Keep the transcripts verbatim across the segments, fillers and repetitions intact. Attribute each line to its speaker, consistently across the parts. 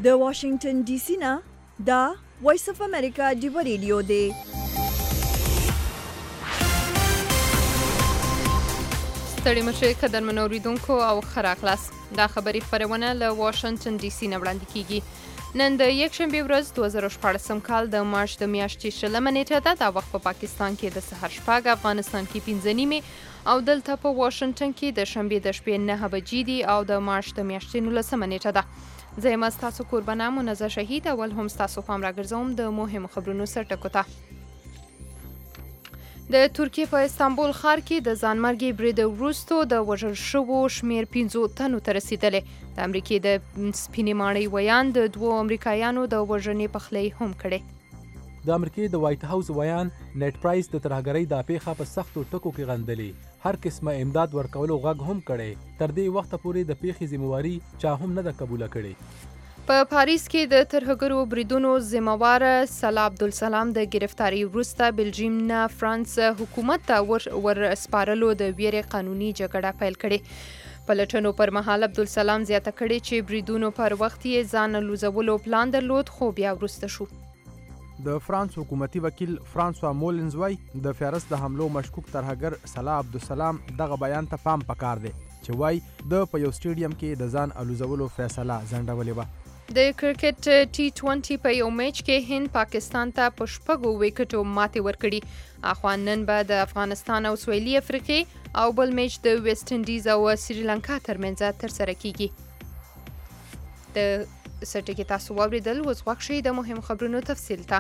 Speaker 1: د واشنگټن ډي سي نه دا وایس اف امریکا ډیو ریډیو دی.
Speaker 2: ستړي مشه قدرمن اوریدونکو او ښه راغلاست. دا خبري خپرونه له واشنگټن ډي سي نه وړاندې کیږي. نن د یکشنبې ورځ دوه زره شپاړسم کال د مارچ د میاشتې شلمه نیټه ده. دا وخت په پاکستان کې د سحر شپږ، افغانستان کې پنځه نیمې او دلته په واشنگټن کې د شنبې د شپې نهه بجې دي او د مارچ د میاشتې نولسمه نیټه ده. زه یم ستاسو کوربانه منزه شهید. اول هم ستاسو پام راګرځوم د مهمو خبرونو سرټکو ته. د ترکیې په استانبول ښار کې د ځانمرګي برید وروسته د وژل شوو شمیر پنځو تنو ته رسیدلی. د امریکې د سپینې ماڼۍ ویان د دوو امریکایانو د وژنې پخلی هم کړی.
Speaker 3: د امریکې د وایټ هاوس ویان نیټ پرایس د ترهګرۍ دا پیښه په سختو ټکو کې غندلې. هر قسمه امداد ورکولو غږ هم کړی. تر دې وخته پورې د پیښې ذمہواري چا هم نه ده قبوله کړې.
Speaker 2: په پاریس کې د ترهګرو بریدونو ذمہوار صلاح عبدالسلام د گرفتاری وروسته بلجیم نه فرانس حکومت ته ور, ور سپارلو د ویرې قانوني جګړه پیل کړې. پلټنو پر مهال عبدالسلام زیاته کړې چې بریدونو پر وخت یې ځان لوځولو پلان درلود خو بیا وروسته شو.
Speaker 4: د فرانس حکومتي وکیل فرانسوا مولنز وای د فیرس د حملو مشکوک ترهګر صلاح عبدالسلام دغه بیان ته پام پکار دی چې وای د په یو سټیډیم کې د ځان الوزولو فیصله ځنډولې وه.
Speaker 2: د کرکټ ټي ټوینټي په یو میچ کې هند پاکستان ته په شپږو ویکټو ماتې ورکړي. اخوا نن به د افغانستان او سویلي افریقې او بل میچ د ویسټ انډیز او سریلانکا ترمنځ ترسره کیږي. د سرټکي تاسو واوریدل. اوس وخت شي د مهم خبرونو تفصیل ته.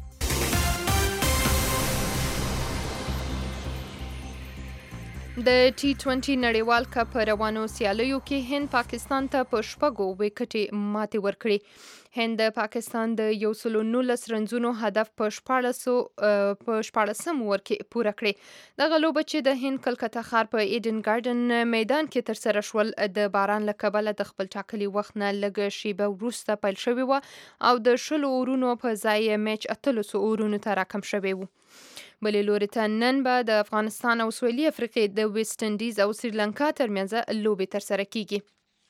Speaker 2: د ټي ټوینټي نړیوال کپ روانو سیالیو کې هند پاکستان ته په شپږو ویکټې ماتې ورکړې. هند د پاکستان د یو سلو نولس رنزونو هدف په شپاړسو په شپاړسم اوور کې پوره کړې. دغه لوبه چې د هند کلکته ښار په ایډن ګارډن میدان کې ترسره شول د باران له کبله د خپل ټاکلي وخت نه لږ شیبه وروسته پیل شوې وه او د شلو اورونو په ځای میچ اتلسو اورونو ته راکم شوی و. بلې لوري ته نن به د افغانستان او سویلي افریقې د ویسټ انډیز او سریلانکا ترمنځ لوبې ترسره کیږي.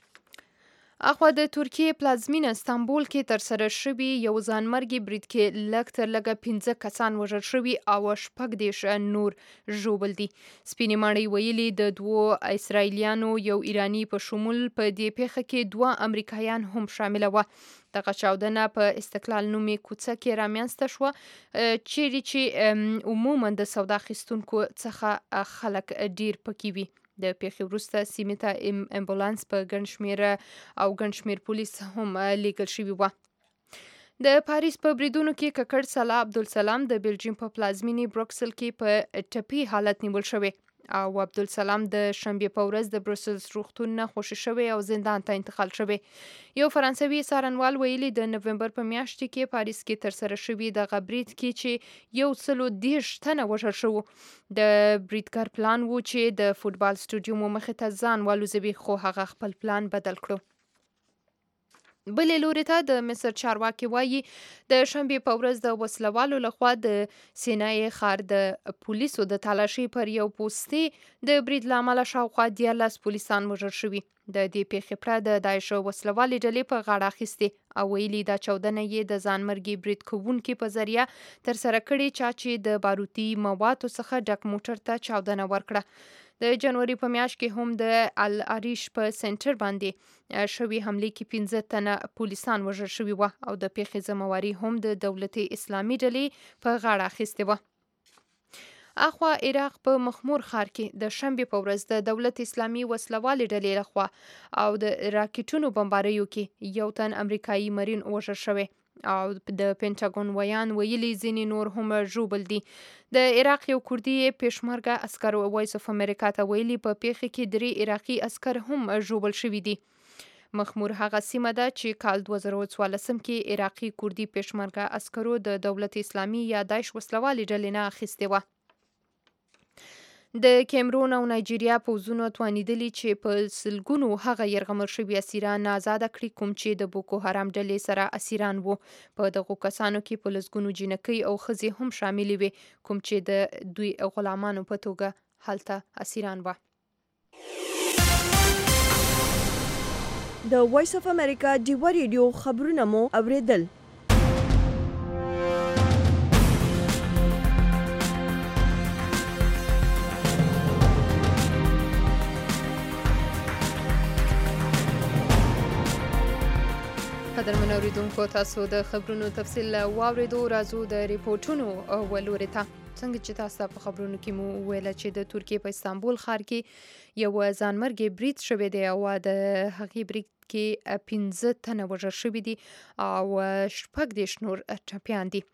Speaker 2: اخوا د ترکیې پلازمینه استانبول کې ترسره شوي یو ځانمرګي برید کې لږ تر لږه پنځه کسان وژل شوي او شپږ دېرش نور ژوبل دي. سپینې ماڼۍ ویلي د دوو اسرائیلیانو یو ایراني په شمول په دې پیښه کې دوه امریکایان هم شامله وه. دغه چاودنه په استقلال نومي کوڅه کې رامنځته شوه چیرې چې عموما د سودا اخیستونکو څخه خلک ډیر پکې وي. د پیښې وروسته سیمې ته امبولانس په ګڼ شمېر او ګڼ شمېر پولیس هم لیږل شوي وه. د پاریس په بریدونو کې ککړ صلاح عبدالسلام د بلجیم په پلازمینې بروکسل کې په ټپي حالت نیول شوی او عبدالسلام د شنبې په ورځ د بروسلز روغتون نه خوشي شوی او زندان ته انتقال شوی. یو فرانسوي څارنوال ویلي د نومبر په میاشت کې پاریس کې ترسره شوی دغه برید کې چې یو سلو دېرش تنه وژل شوو. د بریدګر پلان و چې د فوټبال سټوډیوم مخې ته ځان والوزوي خو هغه خپل پلان بدل کړو. بلې لوري ته د مصر چارواکي وایي د شنبې په ورځ د وسلوالو لخوا د سینای ښار د پولیسو د تالاشۍ پر یو پوستې د برید له امله شاوخوا دیارلس پولیسان وژل شوي. د دې پیښې پرته د داعش وسلوالې ډلې په غاړه اخیستې او ویلي دا چاودنه یې د ځانمرګي برید کوونکي په ذریعه ترسره کړې چا چې د باروتي موادو څخه ډک موټر ته چاودنه ورکړه. د جنوري په میاشت کې هم د العریش په سنټر باندې شوي حملې کې پنځه تنه پولیسان وژل شوي وه او د پیښې ذمہواري هم د دولت اسلامي ډلې په غاړه اخیستې وه. اخوا عراق په مخمور ښار کې د شنبې په ورځ د دولت اسلامي وسلوالې ډلې لخوا او د راکټونو بمباریو کې یو تن امریکایي مرین وژل شوی او د پینټاګون ویان ویلي ځینې نور هم ژوبل دي. د عراق یو کردي پیشمرګه عسکر وایس اف امریکا ته ویلي په پیښه کې درې عراقي عسکر هم ژوبل شوي دي. مخمور هغه سیمه ده چې کال دوه زره څوارلسم کې عراقي کردي پیشمرګه عسکرو د دولت اسلامي یا داعش وسلوالې ډلې نه اخیستې وه. د کیمرون او نایجیریا پوځونو توانیدلي چې په سلګونو هغه یرغمل شوي اسیران آزاده کړي کوم چې د بوکو حرام ډلې سره اسیران وو. په دغو کسانو کې په لسګونو جنکۍ او ښځې هم شاملې وې کوم چې د دوی غلامانو په توګه هلته اسیران وه.
Speaker 1: د وایس اف امریکا ډیوا ریډیو خبرونه مو اوریدل.
Speaker 2: قدرمن اوریدونکو، تاسو د خبرونو تفصیل واوریدو. راځو د ریپورتونو ولوري ته. څنګه چې تاسو په خبرونو کې مو ویل چې د ترکیې په استانبول ښار کې یو ځانمرګي برید شوی دی او د هغې برید کې پنځه تنه وژل شوي دي او شپږ دېرش نور ټپیان دي.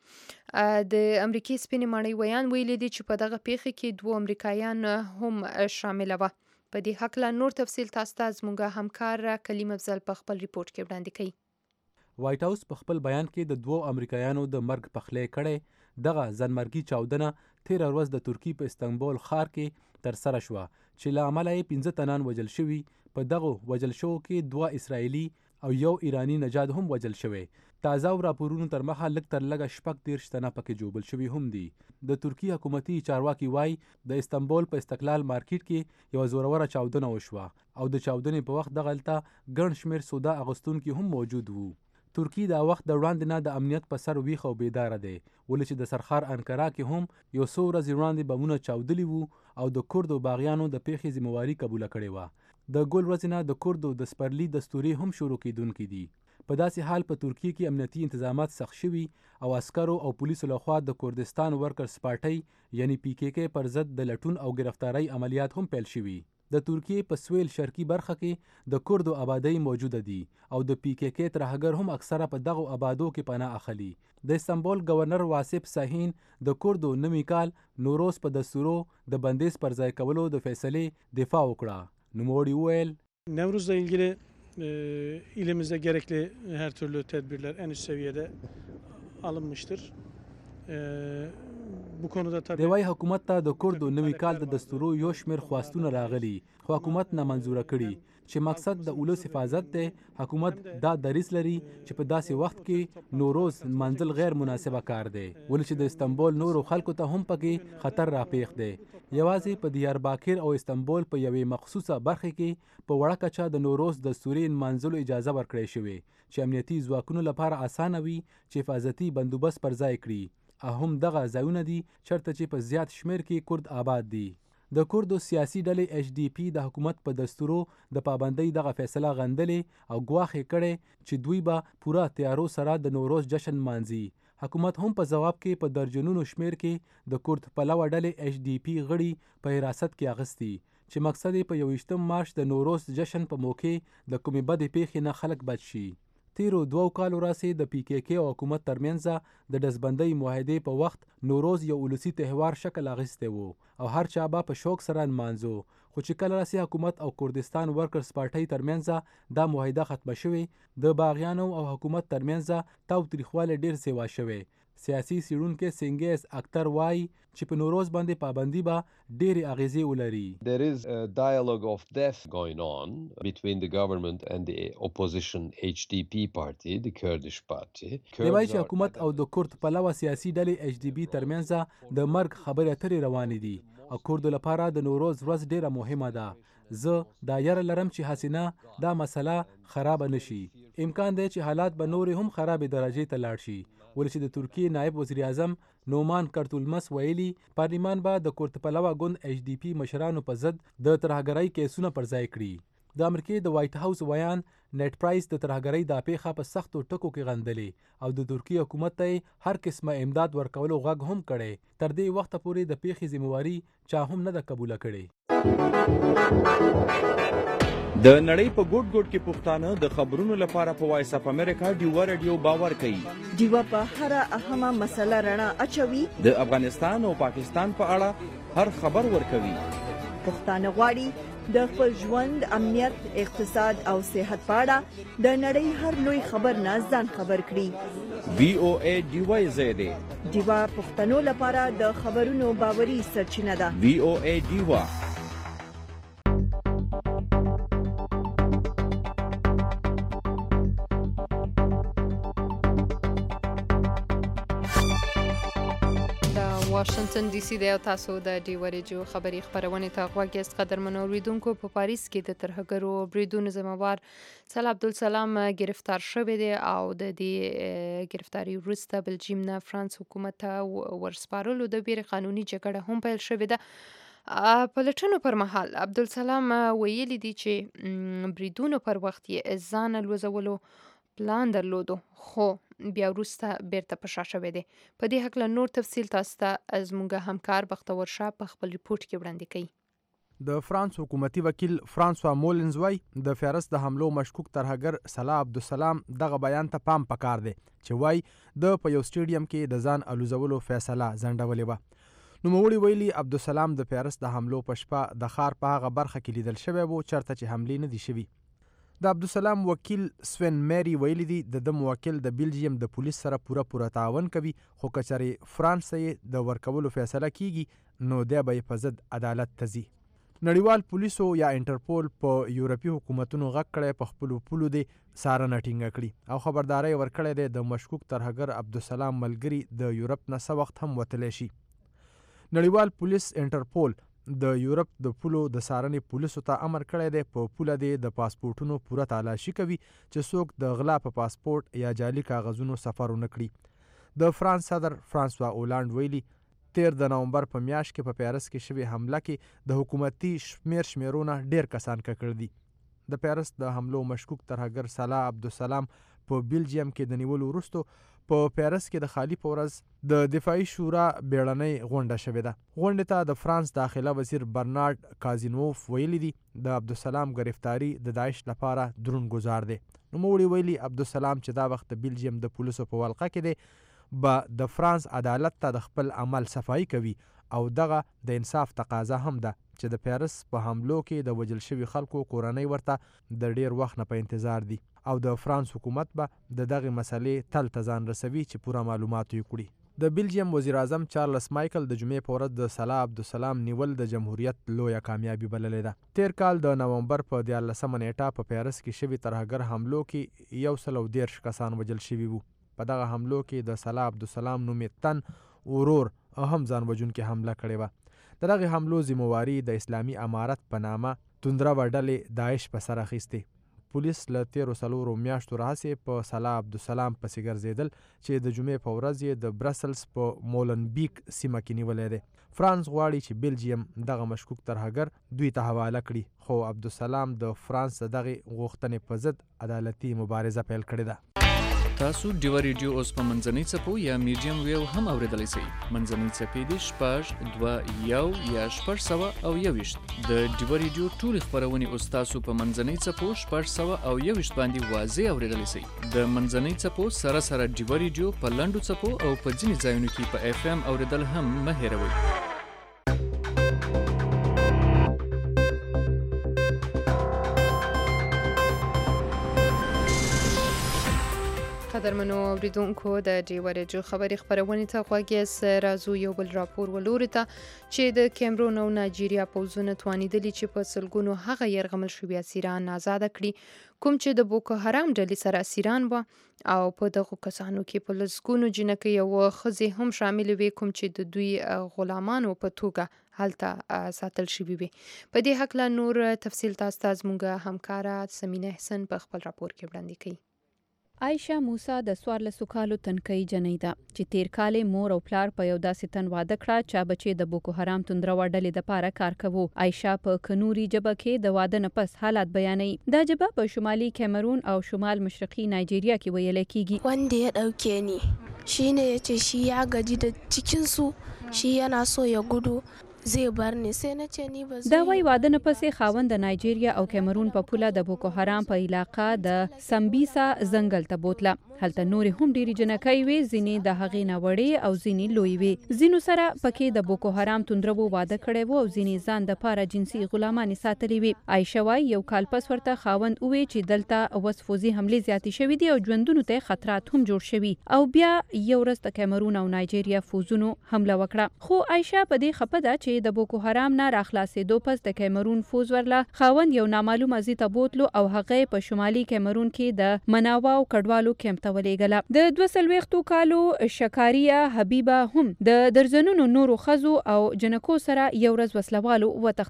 Speaker 2: د امریکې سپینې ماڼۍ ویان ویلي دي چې په دغه پیښه کې دوه امریکایان هم شامله وه. په دې هکله نور تفصیل تاسو ته زموږ همکار کلیم افضل په خپل ریپورت کې وړاندې کوي.
Speaker 3: وایټ هاوس په خپل بیان کې د دوو امریکایانو د مرګ پخلی کړی. دغه ځانمرګي چاودنه تیره ورځ د ترکیې په استانبول ښار کې ترسره شوه چې له امله یې پنځه تنان وژل شوي. په دغو وژل شوو کې دوه اسرائیلي او یو ایرانی نژاد هم وژل شوی. تازه راپورونو تر مخه لږ تر لږه شپږ دېرش تنه پکې جوبل شوي هم دي. د ترکیې حکومتي چارواکي وایي د استانبول په استقلال مارکیټ کې یوه زوروره چاودنه وشوه او د چاودنې په وخت دغلته ګڼ شمېر سودا اغوستونکي هم موجود وو. ترکیې دا وخت د وړاندې نه د امنیت په سر ویښ او بیداره دی، ولې چې د سرخار انکرا کې هم یو څو ورځې وړاندې بمونه چاودلي وو او د کردو باغیانو د پیښې ذمهواري قبوله کړې وه. د ګل ورځې نه د کردو د سپرلي دستورې هم شروع کیدونکي دي. په داسې حال په ترکیې کې امنیتي انتظامات سخت شوي او عسکرو او پولیسو لخوا د کردستان ورکرز پارټۍ یعنی پی کې کې پر ضد د لټون او گرفتارۍ عملیات هم پیل شوي. د ترکیې په سویل شرقي برخه کې د کردو آبادۍ موجوده دي او د پی کې کې ترهګر هم اکثره په دغو آبادو کې پناه اخلي. د استانبول گورنر واسف ساهین د کردو نوي کال نوروز په دستورو د بندیز پر ځای کولو د فیصلې دفاع وکړه. نوموړي وویل
Speaker 5: Nevruz'la ilgili e, ilimizde gerekli her türlü tedbirler en üst seviyede alınmıştır. E, bu konuda tabii
Speaker 3: د وای حکومت ته د کردو نوي کال د دستورو یو شمېر خواستونه راغلي خو حکومت نه منظوره کړي چې مقصد د اولس حفاظت دی. حکومت دا دریځ لري چې په داسې وخت کې نوروز منزل غیر مناسبه کار دی، ولې چې د استانبول نورو خلکو ته هم پکې خطر راپېښ دی. یوازې په دیارباکر او استانبول په یوې مخصوصه برخه کې په وړه کچه د نوروز دستوري منځلو اجازه ورکړې شوې چې امنیتي ځواکونو لپاره اسانه وي چې حفاظتي بندوبست پر ځای کړي. هم دغه ځایونه دي چرته چې په زیات شمیر کې کرد آباد دي. د کردو سیاسي ډلې ایچ ډي پی د حکومت په دستورو د پابندۍ دغه فیصله غندلې او ګواښ کړي چې دوی به پوره تیارو سره د نوروز جشن مانځي. حکومت هم په جواب کې په درجنونو شمیر کې د کرد پلوه ډلې ایچ ډي پی غړي په حراست کې اخیستي چې مقصد یې په یوویشتم مارچ د نوروز جشن په موقع د کومې بدې پیښې نه خلک بچ شي. تیرو دوو کالو راسې د پی کې کې او حکومت ترمنځ د ډزبندۍ معاهدې په وخت نوروز یو ولسي تهوار شکل اخیستی وو او هر چا به په شوق سره نمانځو. خو چې کله راسې حکومت او کردستان ورکرز پارټۍ ترمنځ دا معاهده ختمه شوې، د باغیانو او حکومت ترمنځ تاو تریخوالی ډیر سیوا شوی. سیاسي څیړونکی سنګیز اختر وایي چې په نوروز باندې پابندي به ډېرې اغیزې ولري.
Speaker 6: There is a dialogue of death going on between the government and the opposition H D P party, the Kurdish party.
Speaker 3: دی وایي چې حکومت او د کرد پلوه سیاسي ډلې ایچ ډي پی ترمنځ د مرګ خبرې اترې روانې دي او کردو لپاره د نوروز ورځ ډیره مهمه ده. زه دا یره لرم چې حسینه دا مسله خراب نشي. امکان دی چې حالات به نورې هم خرابې درجې ته لاړ شي، ولې چې د ترکیې نایب وزیر اعظم نومان کرتولمس ویلي پارلیمان به د کرد پلوه ګوند ایچ ډي پی مشرانو په ضد د ترهګرۍ کیسونه پر ځای کړي. د امریکې د وایټ هاوس ویان نیټ پرایس د ترهګرۍ دا پیښه په سختو ټکو کې غندلې او د ترکیې حکومت ته هر قسمه امداد ورکولو غږ هم کړی. تر دې وخته پورې د پیښې ذمهواري چا هم نه ده قبوله کړې.
Speaker 7: د نړۍ په ګوټ ګوټ کې پښتانه د خبرونو لپاره په وایس اف امریکا ډیوا رادیو باور کوي.
Speaker 1: ډیوا په هر اهمه مسله رڼا اچوي.
Speaker 7: د افغانستان او پاکستان په اړه هر خبر ورکوي.
Speaker 1: پښتانه غواړي د خپل ژوند، امنیت، اقتصاد او صحت په اړه د نړۍ هر لوی خبر نه ځان خبر کړي.
Speaker 7: وی او ای ډیوا زیاده
Speaker 1: ډیوا پښتنو لپاره د خبرونو باوري سرچینه ده.
Speaker 7: وی او ای ډیوا
Speaker 2: واشنگټن ډي سي دی او تاسو د ډي ورجو خبري خبرونه ته غوږ یاست. قدرمنو اوریدونکو، په پاریس کې د ترهګرو بریدونو ذمہوار صلاح عبدالسلام گرفتار شوی دی او د دې گرفتاری وروسته بلجیم نه فرانس حکومت ته ورسپارلو د بیر قانوني جګړه هم پیل شوې ده. په لټونو پر مهال عبدالسلام ویلي دی چې بریدونو پر وخت یې ځان الوزولو پلان درلودو، خو بیا وروسته بیرته په شا شوی دی. په دې هکله نور تفصیل تاسو ته زموږ همکار بختور شاه په خپل ریپورت کې وړاندې کوي.
Speaker 4: د فرانس حکومتي وکیل فرانسوا مولنز وای د فیرس د حملو مشکوک ترهګر صلاح عبدالسلام دغه بیان ته پام پکار دی چې وای د په یو سټیډیم کې د ځان الوزولو فیصله ځنډولې وه. نوموړي ویلي عبدالسلام د فیرس د حملو په شپه د ښار په هغه برخه کې لیدل شوی و چېرته چې حملې نه دي شوي. د عبدالسلام وکیل سوین میری ویلی دی د د موکل د بلجیم د پولیس سره پوره پوره تعاون کوي، خو کچرې فرانس یې د ورکولو فیصله کیږي نو دی به په ضد عدالت ته ځي. نړیوال پولیسو یا انټرپول په یورپي حکومتونو غږ کړی په خپلو پولو دی څارنه ټینګه کړي او خبرداری ورکړی دی د مشکوک ترهګر عبدالسلام ملګري د یورپ نه څه وخت هم وتلی شي. نړیوال پولیس انټرپول د یورپ د پولو د څارنې پولیسو ته امر کړی دی په پوله دی د پاسپورټونو پوره تالاشي کوي چې څوک د غلا په پاسپورټ یا جعلي کاغذونو سفر ونه کړي. د فرانس صدر فرانسوا اولانډ ویلي تیر د نومبر په میاشت کې په پیرس کې شوې حمله کې د حکومتي شمیر شمیرونه ډیر کسان ککړ دي. د پیرس د حملو مشکوک ترهګر صلاح عبدالسلام په بلجیم کې د نیولو وروسته په پیرس کې د خالی په ورځ د دفاعي شورا بیړنۍ غونډه شوې ده. غونډې ته د فرانس داخله وزیر برنارد کازینوف ویلي دي د عبدالسلام گرفتاری د داعش لپاره دروند ګزار دی. نوموړي ویلي عبدالسلام چې دا وخت د بلجیم د پولیسو په ولقه کې دی به د فرانس عدالت ته د خپل عمل صفایي کوي او دغه د انصاف تقاضا هم ده چې د پیرس په حملو کې د وجل شوي خلکو کورنۍ ورته د ډیر وخت نه په انتظار دي او د فرانس حکومت به د دغه مسلې تل ته ځان رسوي چې پوره معلومات یې کړي. د بلجیم وزیر اعظم چارلس مایکل د جمعې په ورځ د صلاح عبدالسلام نیول د جمهوریت لویه کامیابي بللې ده. تیر کال د نومبر په دیارلسمه نیټه په پیرس کې شوي ترهګر حملو کې یو سل او دیرش کسان وجل شوي وو. په دغه حملو کې د صلاح عبدالسلام نومې تن ورور هم ځان وژونکې حمله کړې وه. د دغې حملو ذمواري د اسلامي امارت په نامه توندره ډلې داعش په سر اخیستې. پولیس له تیرو څلورو میاشتو راهیسې په صلاح عبدالسلام پسې ګرځېدل چې د جمعې په ورځ یې د برسلز په مولنبیک سیمه کې نیولی دی. فرانس غواړي چې بلجیم دغه مشکوک ترهګر دوی ته حواله کړي، خو عبدالسلام د فرانس د دغې غوښتنې په ضد عدالتي مبارزه پیل کړې ده.
Speaker 8: تاسو ډیو ریډیو اوس په منځنۍ څپو یا میډیم ویو هم اوریدلی شئ. منځنۍ څپې دي شپږ دوه یو یا شپږ سوه او یوویشت. د ډیو ریډیو ټولې خپرونې اوس تاسو په منځنۍ څپو شپږ سوه او یوویشت باندې واضح اوریدلی شئ. د منځنۍ څپو سره سره ډیو ریډیو په لنډو څپو او په ځینې ځایونو کې په اف ام اوریدل هم مه هیروئ.
Speaker 2: قدرمنو اوریدونکو، د ډي ورجو خبري خبرونې ته غوږ یاست. راځو یو بل راپور ولوري ته چې د کیمرون او نایجیریا پوځونه توانیدلي چې په سلګونو هغه یرغمل شوي اسیران آزاده کړي کوم چې د بوکو حرام ډلې سره اسیران وه او په دغو کسانو کې په لسګونو جنکۍ او ښځې هم شامل وي کوم چې د دوی غلامانو په توګه هلته ساتل شوي وي. په دې هکله نور تفصیل تاسو ته زموږ همکاره سمینه حسن په خپل راپور کې وړاندې کوي.
Speaker 9: عایشه موسی د څوارلسو کالو تنکۍ جنۍ ده چې تیر کال مور او پلار په یو داسې تن واده کړه چې بچي د بوکو حرام توندروا ډلې دپاره کار کوو. عایشه په کنوري ژبه کې د واده نه پس حالات بیانوي. دا ژبه په شمالي کیمرون او شمال مشرقي نایجیریا کې ویل کیږي.
Speaker 10: wanda ya dauke ni shine yace shi ya gaji da cikin su shi yana so ya gudu زه برنه سینه چنی بس.
Speaker 9: دا وای واده نه پسې خاوند د نایجیریا او کیمرون په پوله د بوکو حرام په علاقه د سمبیسا ځنګل ته بوتله. هلته نور هم ډیری جنکۍ وي، ځینې د هغې نه وړې او ځینې لوی وي. ځینو سره پکې د بوکو حرام توندرو واده کړی و او ځینې ځان د پاره جنسي غلامانې ساتلې وي. عایشه وای یو کال پس ورته خاوند ووی چې دلته اوس فوزي حملې زیاتې شوي دي او ژوندونو ته خطرات هم جوړ شوي او بیا یو ورځ د کیمرون او نایجیریا فوزونو حمله وکړه. خو عایشه په دې خپه ده چې چې د بوکو حرام نه راخلاصېدو پس د کیمرون فوز ورله خاوند یو نامعلوم ازي ته بوتلو او هغه په شمالي کیمرون کې د مناوا او کډوالو کیمپ ته ولېږله. د دوه څلوېښتو کالو شکاریه حبیبه هم د درجنونو نورو ښځو او جنکو سره یو ورځ وسلوالو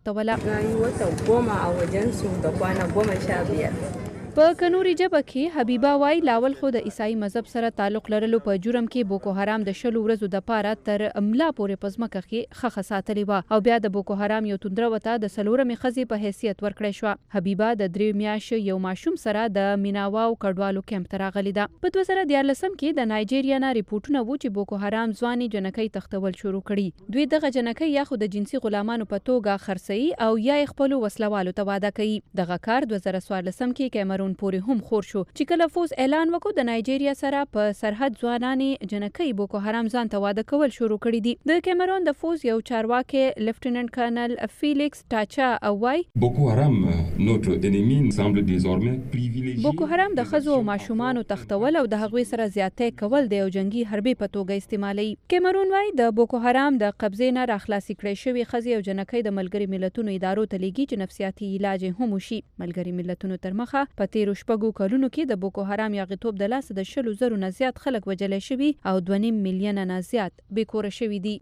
Speaker 9: وتښتوله. په کنوري ژبه کې حبیبه وای لاول خو د عیسائی مذهب سره تعلق لرلو په جرم کې بوکو حرام د شلو ورځو د پاره تر املا پورې په ځمکه کې خخه ساتلې وه او بیا د بوکو حرام یو توندره وته د څلورمې ښځې په حیثیت ورکړی شوه. حبیبه د درې میاشتو یو ماشوم سره د میناوا او کډوالو کیمپ ته راغلې ده. په دوه زره دیارلسم کې د نایجیریا نه ریپورټونه وو چې بوکو حرام ځوانې جنکۍ تښتول شروع کړي. دوی دغه جنکۍ یا خو د جنسي غلامانو په توګه خرڅوي او یا یې خپلو وسلوالو ته واده کوي. دغه کار دوه زره څوارلسم کې کیمرون پورې هم خور شو چې کله فوز اعلان وکړو د نایجیریا سره په سرحد ځوانانې جنکۍ بوکو حرام ځان ته واده کول شروع کړي دي. د کیمرون د فوز یو چارواکي لیفټیننټ کرنل فیلیکس ټاچا وای
Speaker 11: بوکو حرام notre ennemi semble désormais privilégié.
Speaker 9: بوکو حرام د ښځو او ماشومانو تښتول او د هغوی سره زیاتۍ کول د یو جنگي حربي په توګه استعمالوي. کیمرون وای د بوکو حرام د قبضې نه راخلاصي کړې شوې ښځې او جنکۍ د ملګري ملتونو ادارو ته لیږي چې نفسیاتي علاج هم وشي. ملګري ملتونو تر مخه په تیرو شپږو کلونو کې د بوکو حرام یاغیتوب د لاسه د شلو زرو نه زیات خلک وژلی شوي او دوه نیم میلیونه نه زیات بېکوره شوي دي.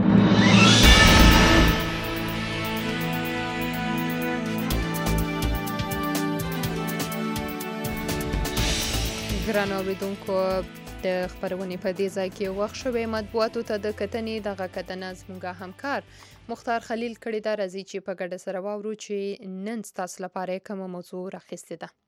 Speaker 2: ګرانو اورېدونکو د خپرونې په دې ځای کې وخت شوی مطبوعاتو ته د کتنې دغه کتنه زموږ همکار مختار خلیل کړې ده. راځي چې په ګډه سره واورو چې نن ستاسو لپاره کومه موضوع راخیستې ده.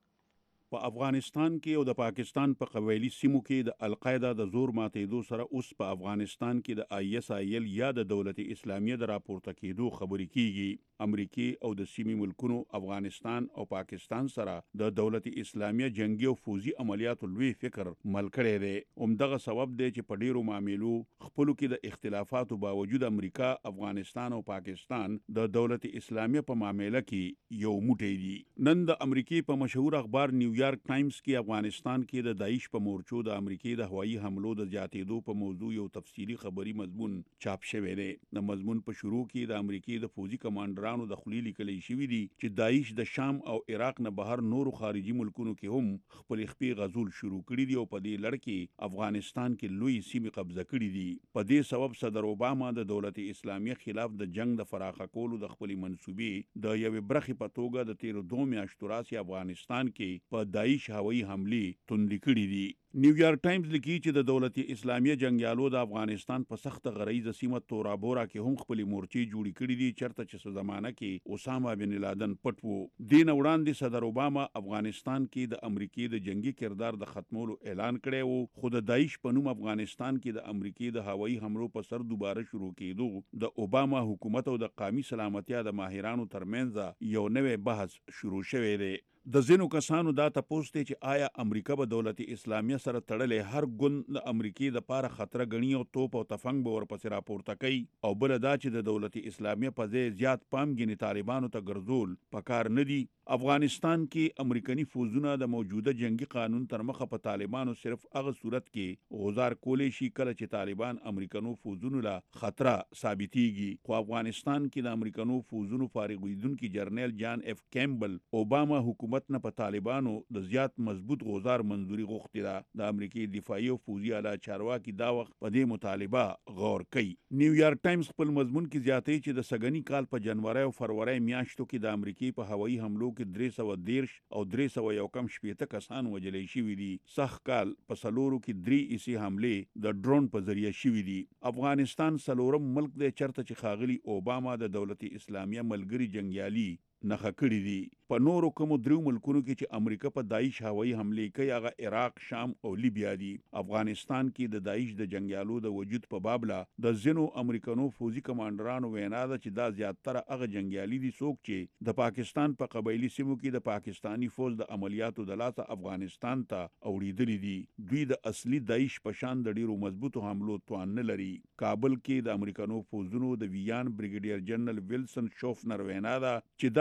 Speaker 12: په افغانستان کې او د پاکستان په قبایلي سیمو کې د القاعده د زور ماتېدو سره اوس په افغانستان کې د آی اس آی ایل یا د دولت اسلامیه د راپورته کېدو خبرې کیږي. امریکای او د سیمې ملکونو افغانستان او پاکستان سره د دولت اسلامیه جنگي او فوزي عملیاتو لوی فکر مل کړی دی. همدغه سبب دی چې په ډیرو معاملو خپلو کې د اختلافاتو باوجود امریکا، افغانستان او پاکستان د دولت اسلامیه په معامله کې یو موټی دي. نن د امریکای په مشهور اخبار نیویارک ټایمز کې افغانستان کې د داعش په مورچو د امریکای د هوایي حملو د زیاتېدو په موضوع یو تفصیلی خبري مضمون چاپ شوی دی. د مضمون په شروع کې د امریکای د فوزي کمانډر د خپلې لیکلي شوي دي چې داعش د شام او عراق نه بهر نورو خارجي ملکونو کې هم خپل خپې غزول شروع کړي دي او په دې لړ کې افغانستان کې لوی سیمې قبضه کړي دي. په دې سبب صدر اوباما د دولت اسلامیه خلاف د جنگ د فراخه کولو د خپلې منصوبې د یوې برخې په توګه د تیرو دوه میاشتو راځي افغانستان کې په داعش هوایي حملې توندې کړي دي. نیویارک ټایمز لیکي چې د دولت اسلامیه جنگیالو د افغانستان په سخت غریزه سیمه تورا بورا کې هم خپل مورچې جوړې کړې دي چرته چې په زمانه کې اسامه بن لادن پټ وو. دین وړاندې صدر اوباما افغانستان کې د امریکای د جنگي کردار د ختمولو اعلان کړی وو، خو د داعش په نوم افغانستان کې د امریکای د هوایي حملو په سر دوباره شروع کېدو د اوباما حکومت او د قومي سلامتیا د ماهرانو ترمنځ یو نوې بحث شروع شوی دی. د ځینو کسانو دا تپوس دی چې آیا امریکا به دولت اسلامیه سره تړلې هر ګوند د امریکای د پاره خطر غني او توپ او تفنګ به ورپسې راپورته کوي، او بل دا چې د دولت اسلامیه په ځای زیات پام غني طالبانو ته ګرځول پکار نه دي. افغانستان کې امریکایي فوجونه د موجوده جنگي قانون تر مخه په طالبانو صرف هغه صورت کې غزار کولې شي کله چې طالبان امریکانو فوجونو له خطر ثابتيږي. خو افغانستان کې د امریکانو فوجونو فارغویدونکو جنرال جان اف کیمبل اوباما حکومت نه په طالبانو د زیات مضبوط غزار منځوري غوښتي ده. د امریکای دفاعي او فوجي اعلی چارواکي دا وخت په دې مطالبه غور کوي. نیویارک ټایمز خپل مضمون کې زیاتوي چې د سګنی کال په جنوري او فروری میاشتو کې د امریکای په هوایي حملو کې درې سوه دیرش او درې سوه یو کم شپېته کسان وژلي شوي دي. سخ کال په څلورو کې درې ایسي حملې د ډرون په ذریعه شوي دي. افغانستان څلورم ملک دی چرته چې ښاغلي اوباما د دولت اسلامیه ملګري جنګیالي نخښه کړي دي. په نورو کومو دریو ملکونو کې چې امریکا په داعش هوایي حملې کوي هغه عراق، شام او لیبیا دي. افغانستان کې د داعش د جنګیالو د وجود په بابله د ځینو امریکانو فوجي کمانډرانو وینا ده چې دا زیاتره هغه جنګیالي دي څوک چې د پاکستان په قبایلي سیمو کې د پاکستانی فوج د عملیاتو د لاسه افغانستان ته اوړېدلي دي. دوی د اصلي داعش په شان د ډیرو مضبوطو حملو توان نه لري. کابل کې د امریکانو فوجونو د ویان بریګیډیر جنرال ویلسن شوفنر وینا ده چې دا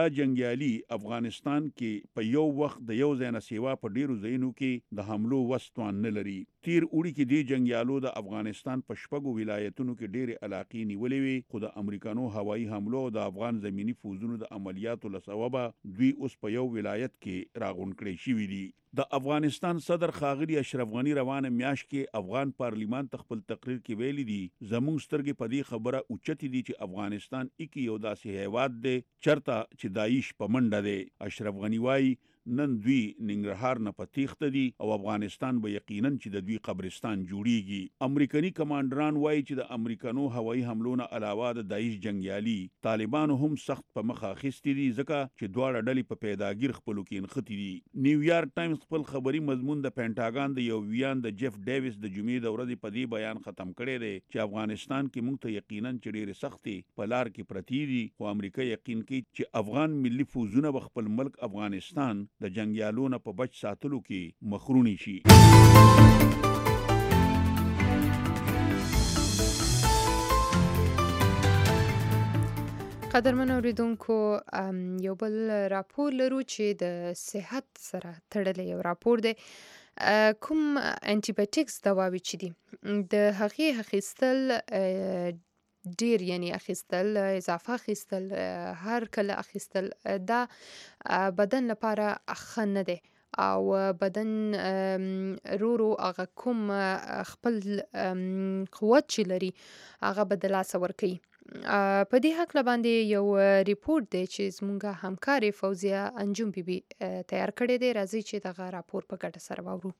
Speaker 12: جنگیالي افغانستان کې په یو وخت د یو ځای نه سیوا په ډیرو ځایونو کې د حملو وس توان نه لري. تیر اوړي کې دی جنگیالو د افغانستان په شپږو ولایتونو کې ډېرې علاقې نیولې وي، خو د امریکانو هوایي حملو او د افغان زمینی فوزونو د عملیاتو له سببه دوی اوس په یو ولایت کې راغونډ کړي شوي دي. د افغانستان صدر ښاغلي اشرف غني روانه میاشت کې افغان پارلیمان ته خپل تقریر کې ویلي دي زموږ سترګې په دې خبره اوچتې دي چې افغانستان اکی یو داسې هیواد دی چرته چې داعش په منډه دی. اشرف غني وایي نن دوی ننګرهار نه په تیښته دي او افغانستان به یقینا چې د دوی قبرستان جوړیږي. امریکایي کمانډران وایي چې د امریکانو هوایي حملو نه علاوه د داعش جنگیالي طالبانو هم سخت په مخ اخیستي دي ځکه چې دواړه ډلې په پیداګیر خپلو کې نښتي دي. نیویارک ټایمز خپل خبري مضمون د پینټاګان د یو ویان د جیف ډیویس د جمعې د ورځې په دې بیان ختم کړی دی چې افغانستان کې موږ ته یقینا چې ډېرې سختې په لار کې پرتې دي، خو امریکا یقین کوي چې افغان ملي فوزونه به خپل ملک افغانستان د جنگیالو نه په بچ ساتلو کې مخرونی شي.
Speaker 2: قدرمن اوریدونکو یو بل راپور لرو چې د صحت سره تړلی یو راپور دی. کوم انټي دواوې چې دي د هغې اخیستل ډیر یعنی اخیستل اضافه اخیستل هر کله اخیستل دا بدن لپاره ښه نه دی او بدن رو رو هغه کوم خپل قوت چې لري هغه به د لاسه ورکوي. په دې هکله باندې یو ریپورت دی چې زموږ همکارې فوزیه انجم بیبي تیار کړی دی. راځئ چې دغه راپور په ګډه سره واورو.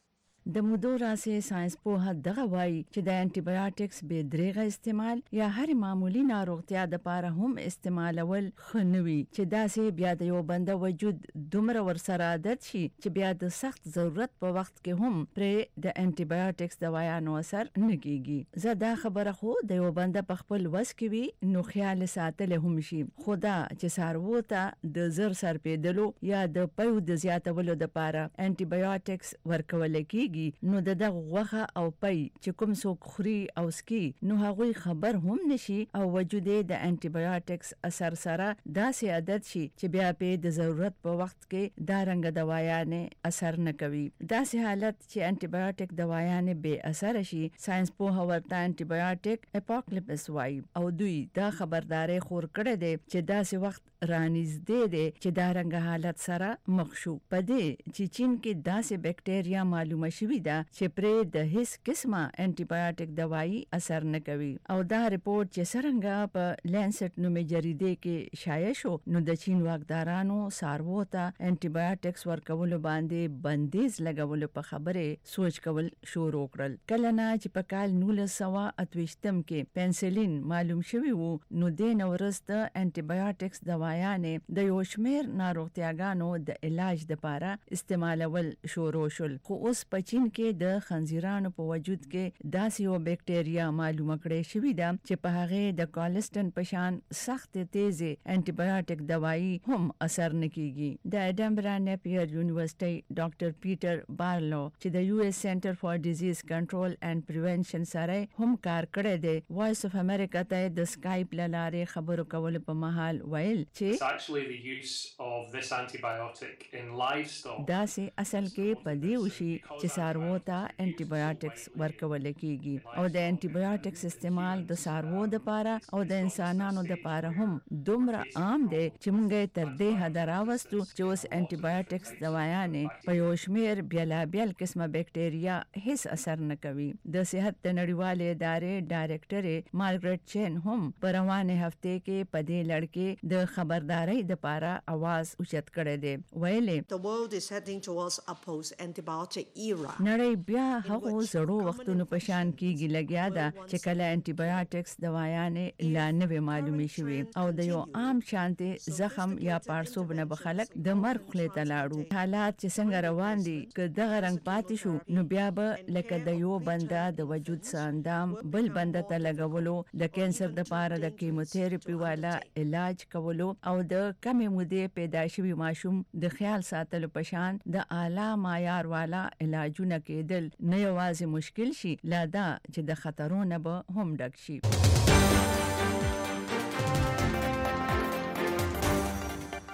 Speaker 13: د مودو راسې ساينس پوهه دغه وایي چې د انټي بایوټکس به دریغه استعمال یا هر معمولی ناروغتیا د پاره هم استعمالول خنوي چې داسې بیا د یو بنده وجود دومره ورسره عادت شي چې بیا د سخت ضرورت په وخت کې هم پر د انټي بایوټکس دوايانو اثر نه کیږي. زه دا خبره خو د یو بنده په خپل وس کې وي نو خیال ساتل هم شي، خدا چې سارو ته د زر سر پیدلو یا د پيو د زیاتولو د پاره انټي بایوټکس ورکول کیږي نو د دغه غوخه او پي چې کوم څوک خوري او سکي نو هغه خبر هم نشي او وجود د انټي بایوټکس اثر سره داسې عادت شي چې بیا په د ضرورت په وخت کې دا رنګ دوايانې اثر نه کوي. داسې حالت چې انټي بایوټک دوايانې به اثر شي ساينس په ورته انټي بایوټک اپوکلیپس وایي او دوی دا خبرداري خور کړی دی چې داسې وخت رانیزدې دی چې دا رنګ حالت سره مخ شو. په دې چې چین کې داسې بکټریا معلومه شوی دا چې پرې د هیڅ قسمه انټي بایوټک دوايي اثر نه کوي او دا ریپورت چې څنګه په لینسټ نومې جریده کې شایع شو نو د چین واکدارانو سارو ته انټي بایوټکس ورکول باندې بندیز لګول په خبره سوچ کول شروع کړل. کله نه چې په کال نولس سوه اتویشتم کې پنسلین معلوم شوی وو نو د نورست انټي بایوټکس دوايانې د یو شمیر ناروغتیاګانو د علاج لپاره استعمالول شروع شول. خو اوس په چین کې د خنزیرانو په وجود کې داسې یو بکټریا معلومه کړې شوې ده چې په هغه د کالستن په شان سخت تیز انټي بایوټک دوايي هم اثر نه کیږي. د اډنبرا نیپیر یونیورسيټي ډاکټر پیټر بارلو چې د یو اس سنټر فار ډیزیز کنټرول اینڈ پریونشن سره هم کار کړی دی وایس اف امریکا ته د سکایپ لارې خبرو کول په مهال ویل چې داسې اصل کې په دې وشي چې سارو ته انټي بایوټکس ورکول کیږي او د انټي بایوټکس استعمال د سارو د پاره او د انسانانو د پاره هم دومره عام دی چې موږ تر دې حد راوستو چې اوس انټي بایوټکس دوايانې په یو شمیر بیلا بیل قسمه بکټریا هیڅ اثر نه کوي. د صحت د نړیوالې ادارې ډایریکټر مارګریټ چین هم په روانه هفته کې په دې لړ کې د خبرداري د پاره आवाज اوچت کړی دی. ویلې
Speaker 14: The world is heading towards a post-antibiotic era.
Speaker 13: نړۍ بیا هغه زړو وختونو په شان کېږي لګیا ده چې کله انټي بایوټکس دوايانې لا نوې معلومې شوې او د یو عام شانتي زخم یا پارسوب نه بخلک د مرګ خلې ته لاړو. حالات چې څنګه روان دي که دغه رنګ پاتې شو نو بیا به لکه د یو بنده د وجود ساندام بل بنده ته لګولو، د کینسر د پاره د کیموتراپي والا علاج کولو او د کمې مودې پیدا شوي ماشوم د خیال ساتلو په شان د اعلی معیار والا علاجونه کېدل نه یوازې مشکل شي لا دا چې د خطرونو به هم ډک شي.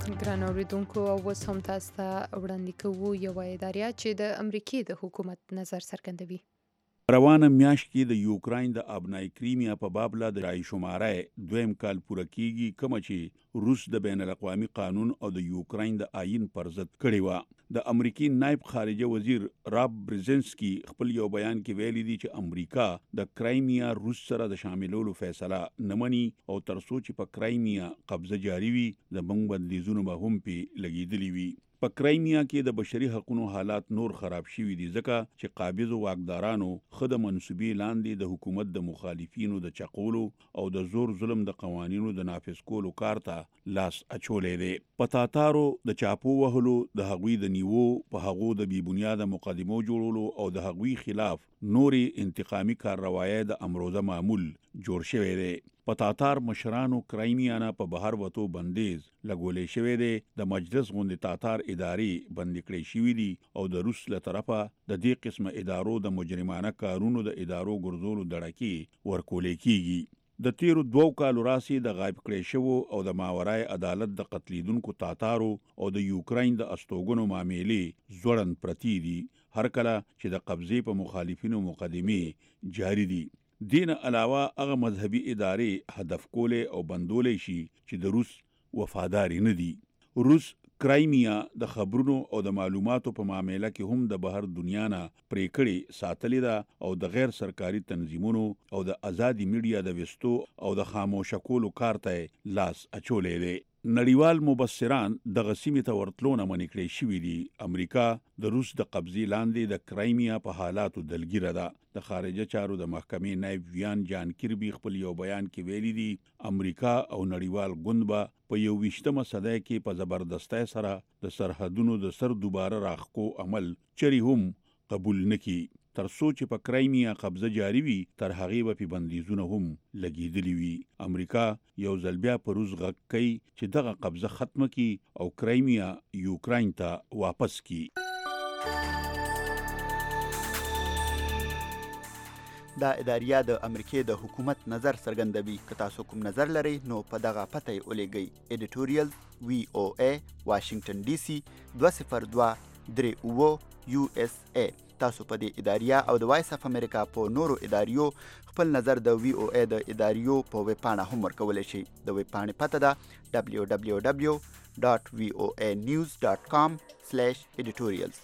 Speaker 2: ګران اوریدونکو اوس هم تاسو ته وړاندې کوو یوه اداریه چې د امریکې د حکومت نظر څرګندوي.
Speaker 12: روانه میاشت کې د یوکراین د ابنای کریمیا په بابله د رای شماره دویم کال پوره کیږي، کومه چې روس د بین الاقوامي قانون او د یوکراین د آئین پر ضد کړې وه. د امریکای نائب خارجه وزیر راب برزنسکی خپل یو بیان کې ویلي دي چې امریکا د کرایمیا روس سره د شاملولو فیصله نه مني او تر څو چې په کرایمیا قبضه جاری وي د بنګ بندیزونو به هم پې لګېدلي وي. په کرایمیا کې د بشري حقوقو حالات نور خراب شوي دي ځکه چې قابضو واکدارانو خود منسوبي لاندې د حکومت د مخالفینو د چقولو او د زور ظلم د قوانینو د نافذ کولو کار ته لاس اچولې دي. په تاتارو د چاپو وهلو، د هغوی د نیوو، په هغو د بی بنیاده مقدمو جوړولو او د هغوی خلاف نوري انتقامي کارروایي د امروزه معمول جوړ شوی دی. په تاتار مشرانو کرایمیا نه په بهر وتو بندیز لګولې شوی دی. د مجلس غوندې تاتار ادارې بندي کړې شوي دي او د روس له طرفه د دې قسمه ادارو د مجرمانه کارونو د ادارو ګرځولو دړکې ورکولې کیږي. د تیرو دوو کالو راسي د غایب کړی شوو او د ماورای عدالت د قتلیدونکو تاتارو او د یوکراین د استوګنو معاملې زوړند پرتی دي، هر کله چې د قبضې په مخالفینو مقدمې جاری دي. دین علاوه هغه مذهبي ادارې هدف کولې او بندولې شي چې د روس وفاداری نه دي. روس کرایمیا د خبرونو او د معلوماتو په معاملې کې هم د بهر دنیا نه پرې کړې ساتلې ده او د غیر سرکاري تنظیمونو او د ازادي میډیا د وستو او د خاموشه کولو کار ته لاس اچولې دی. نړیوال مبصران د غسیمې ته ورتلونه منې کړې شوي دي. امریکا د روس د قبضې لاندې د کرایمیا په حالاتو دلګیره ده. د خارجه چارو د محکمې نائب ویان جان کیربي خپل یو بیان کې ویلي دي امریکا او نړیوال ګوند به په یو ویشتمه صدۍ کې په زبردستۍ سره د سرحدونو د سر دوباره راخکو عمل چری هم قبول نکي. تر څو چې په کرایمیا قبضه جاری وي تر هغې به پې بندیزونه هم لګېدلي وي. امریکا یو ځل بیا په روس غږ کوي چې دغه قبضه ختمه کړي او کرایمیا یوکراین ته واپس کړي.
Speaker 15: دا اداریه د امریکې د حکومت نظر څرګندوي. که تاسو کوم نظر لرئ نو په دغه پته یې ولیږئ. ایډیټوریل وی او ای واشنگټن ډي سي دوه صفر دوه درې اووه یو اس ای. تاسو په دې اداریه او د وایس اف امریکا په نورو اداریو خپل نظر د وی او ای د اداریو په ویب پاڼه هم ورکولی شئ. د ویب پاڼې پته ده دبلیو دبلیو دبلیو ډاټ وی او ای نیوز ډاټ کام سلیش ایډیټوریلز.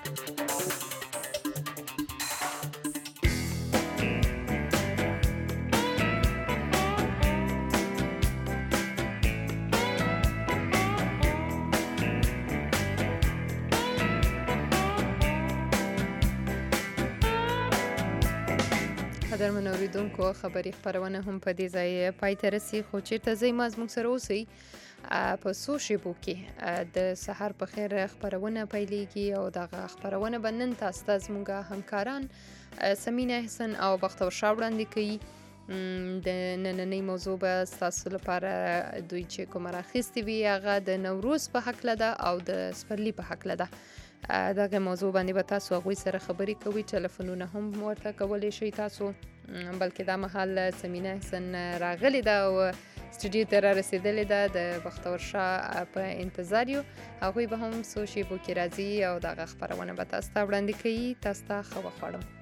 Speaker 2: قدرمن اوریدونکو خبري خپرونه هم په دې ځای پای ته رسي، خو چیرته ځئ ما زموږ سره اوسئ. په څو شیبو کې د سهار په خیر خپرونه پیلیږي او دغه خپرونه به نن تاسو ته زموږ همکاران سمینه احسن او بختور شاه وړاندې کوي. د نننۍ موضوع به ستاسو لپاره دوی چې کومه راخیستې وي هغه د نوروز په هکله ده او د سپرلي په هکله ده. دغه موضوع باندې به تاسو هغوی سره خبرې کوئ، ټلیفونونه هم ورته کولی شئ تاسو، بلکې دا مهال سمینه احسن راغلې ده او سټوډیو ته را رسېدلې ده، د بختور شاه په انتظار یو. هغوی به هم څو شیبو کې راځي او دغه خپرونه به تاسو ته وړاندې کوي. تاسو ته ښه وخت غواړم.